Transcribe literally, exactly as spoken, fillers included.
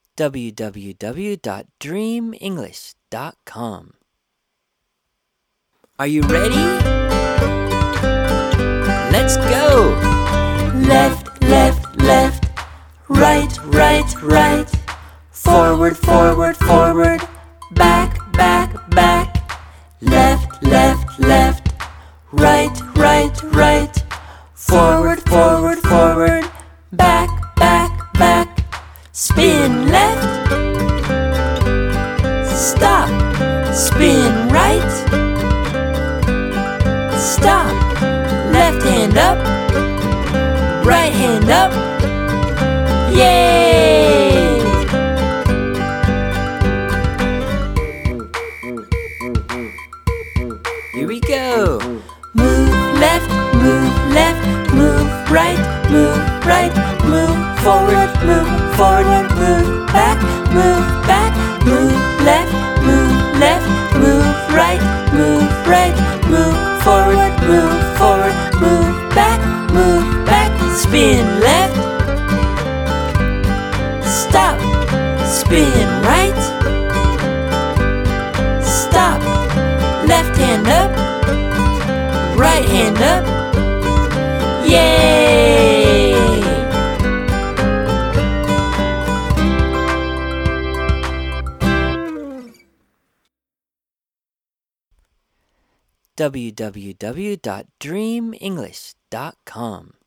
w w w dot dream english dot com. Are you ready? Let's go! Left, left, left. Right, right, right. Forward, forward, forward. Back, back, back. Left, left, left. Right, right, right. Forward, forward, forward. Back, back, back. Spin left. Stop. Spin right. Stop. Left hand up. Right hand up. Yay! Here we go! Move left, move left, move right, move right, move forward, move forward, move back, move back, move left, move left, move right, move right, move forward, move forward, move back, move back, spin left, stop, spin right, stop, left hand up, right hand up, yay! w w w dot dream english dot com